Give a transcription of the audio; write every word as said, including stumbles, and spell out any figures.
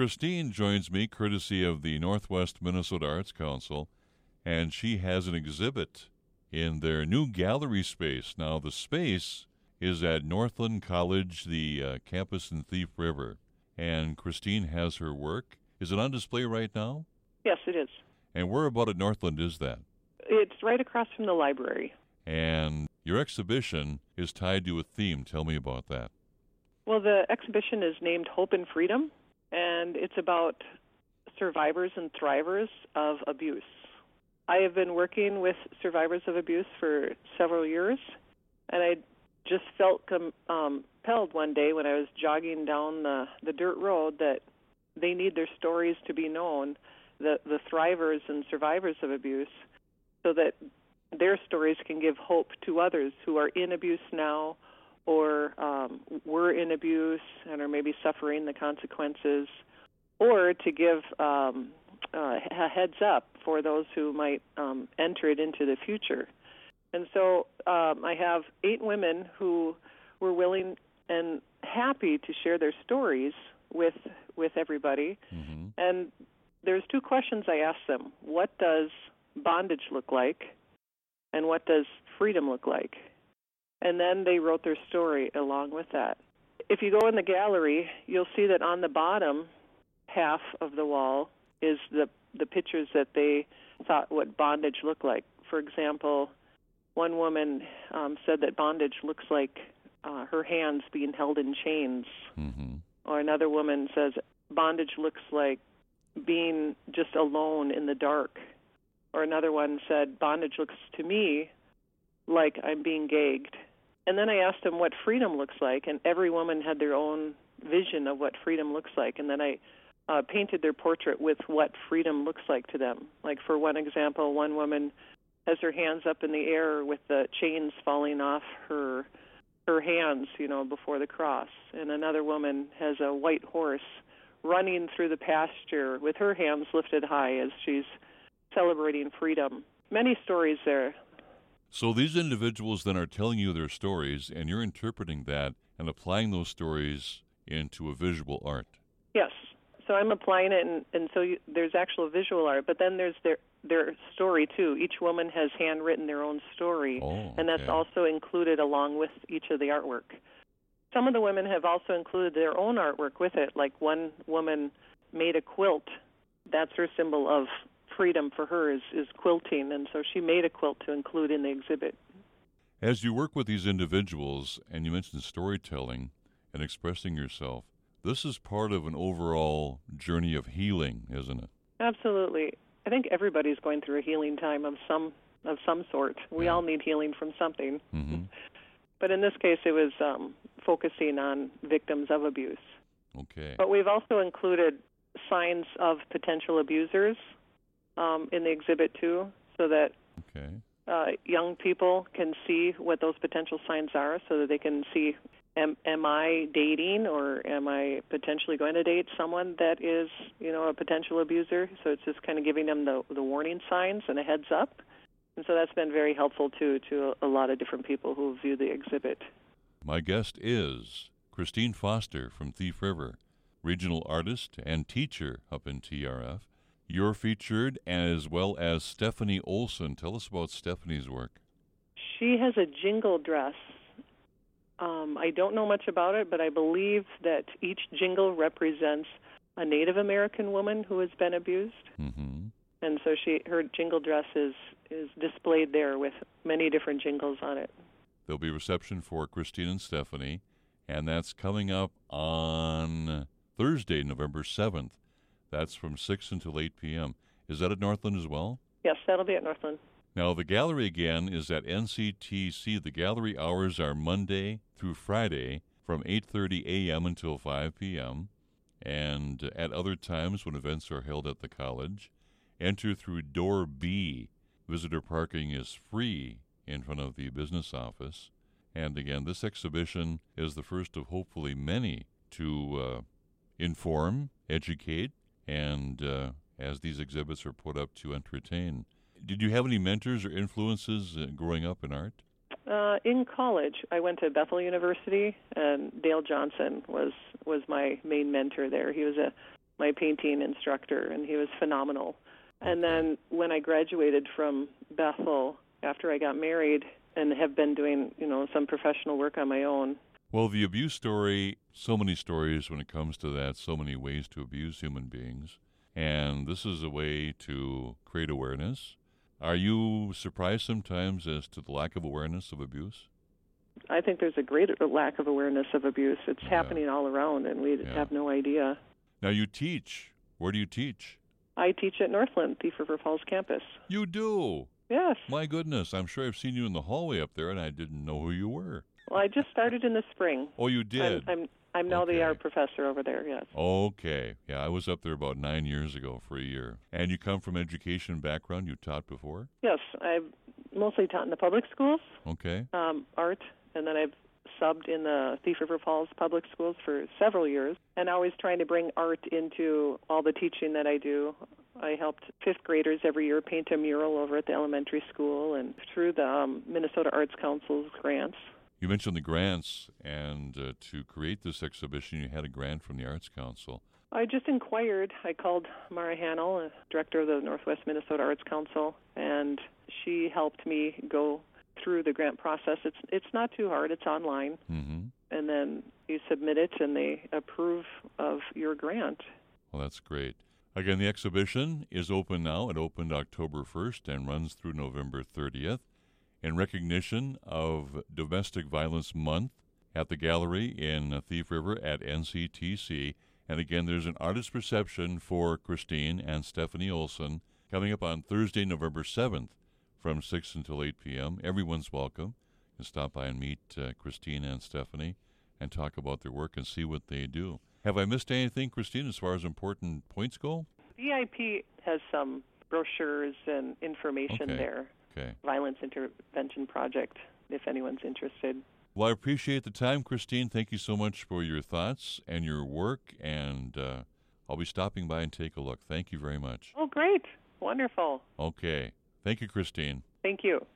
Christine joins me courtesy of the Northwest Minnesota Arts Council, and she has an exhibit in their new gallery space. Now, the space is at Northland College, the uh, campus in Thief River, and Christine has her work. Is it on display right now? Yes, it is. And where about at Northland is that? It's right across from the library. And your exhibition is tied to a theme. Tell me about that. Well, the exhibition is named Hope and Freedom, and it's about survivors and thrivers of abuse. I have been working with survivors of abuse for several years, and I just felt com- um, compelled one day when I was jogging down the, the dirt road that they need their stories to be known, the, the thrivers and survivors of abuse, so that their stories can give hope to others who are in abuse now or um, were in abuse and are maybe suffering the consequences, or to give um, uh, a heads up for those who might um, enter it into the future. And so um, I have eight women who were willing and happy to share their stories with with everybody. Mm-hmm. And there's two questions I asked them. What does bondage look like? And what does freedom look like? And then they wrote their story along with that. If you go in the gallery, you'll see that on the bottom half of the wall is the, the pictures that they thought what bondage looked like. For example, one woman um, said that bondage looks like uh, her hands being held in chains. Mm-hmm. Or another woman says bondage looks like being just alone in the dark. Or another one said, bondage looks to me like I'm being gagged. And then I asked them what freedom looks like, and every woman had their own vision of what freedom looks like. And then I uh, painted their portrait with what freedom looks like to them. Like for one example, one woman has her hands up in the air with the chains falling off her her hands, you know, before the cross. And another woman has a white horse running through the pasture with her hands lifted high as she's celebrating freedom. Many stories there. So these individuals then are telling you their stories, and you're interpreting that and applying those stories into a visual art. Yes. So I'm applying it, and, and so you, there's actual visual art, but then there's their their story, too. Each woman has handwritten their own story, oh, okay. and that's also included along with each of the artwork. Some of the women have also included their own artwork with it, like one woman made a quilt. That's her symbol of freedom for her is, is quilting, and so she made a quilt to include in the exhibit. As you work with these individuals, and you mentioned storytelling and expressing yourself, this is part of an overall journey of healing, isn't it? Absolutely. I think everybody's going through a healing time of some of some sort. We yeah. all need healing from something. Mm-hmm. But in this case, it was um, focusing on victims of abuse. Okay. But we've also included signs of potential abusers um, in the exhibit, too, so that okay. uh, young people can see what those potential signs are, so that they can see, am, am I dating or am I potentially going to date someone that is, you know, a potential abuser? So it's just kind of giving them the, the warning signs and a heads up. And so that's been very helpful, too, to a, a lot of different people who view the exhibit. My guest is Christine Foster from Thief River, regional artist and teacher up in T R F. You're featured, as well as Stephanie Olson. Tell us about Stephanie's work. She has a jingle dress. Um, I don't know much about it, but I believe that each jingle represents a Native American woman who has been abused. Mm-hmm. And so she, her jingle dress is, is displayed there with many different jingles on it. There'll be a reception for Christine and Stephanie, and that's coming up on Thursday, November seventh. That's from six until eight p.m. Is that at Northland as well? Yes, that'll be at Northland. Now, the gallery, again, is at N C T C. The gallery hours are Monday through Friday from eight thirty a.m. until five p.m., and at other times when events are held at the college. Enter through Door B. Visitor parking is free in front of the business office. And again, this exhibition is the first of hopefully many to uh, inform, educate, and uh, as these exhibits are put up, to entertain. Did you have any mentors or influences uh, growing up in art? Uh, in college, I went to Bethel University, and Dale Johnson was, was my main mentor there. He was a my painting instructor, and he was phenomenal. And then when I graduated from Bethel after I got married and have been doing, you know, some professional work on my own. Well, the abuse story, so many stories when it comes to that, so many ways to abuse human beings. And this is a way to create awareness. Are you surprised sometimes as to the lack of awareness of abuse? I think there's a great lack of awareness of abuse. It's Yeah. happening all around, and we Yeah. have no idea. Now, you teach. Where do you teach? I teach at Northland, Thief River Falls campus. You do? Yes. My goodness, I'm sure I've seen you in the hallway up there, and I didn't know who you were. Well, I just started in the spring. Oh, you did? I'm I'm, I'm now Okay. the art professor over there, yes. Okay. Yeah, I was up there about nine years ago for a year. And you come from education background? You taught before? Yes, I've mostly taught in the public schools, Okay. um, art, and then I've subbed in the Thief River Falls public schools for several years, and always trying to bring art into all the teaching that I do. I helped fifth graders every year paint a mural over at the elementary school and through the um, Minnesota Arts Council's grants. You mentioned the grants, and uh, to create this exhibition, you had a grant from the Arts Council. I just inquired. I called Mara Hannell, uh, director of the Northwest Minnesota Arts Council, and she helped me go through the grant process. It's it's not too hard. It's online, Mm-hmm. and then you submit it, and they approve of your grant. Well, that's great. Again, the exhibition is open now. It opened October first and runs through November thirtieth in recognition of Domestic Violence Month at the gallery in Thief River at N C T C. And again, there's an artist reception for Christine and Stephanie Olson coming up on Thursday, November seventh from six until eight p.m. Everyone's welcome. You can stop by and meet uh, Christine and Stephanie and talk about their work and see what they do. Have I missed anything, Christine, as far as important points go? V I P has some brochures and information Okay. there. Okay. Violence Intervention Project, if anyone's interested. Well, I appreciate the time, Christine. Thank you so much for your thoughts and your work, and uh, I'll be stopping by and take a look. Thank you very much. Oh, great. Wonderful. Okay. Thank you, Christine. Thank you.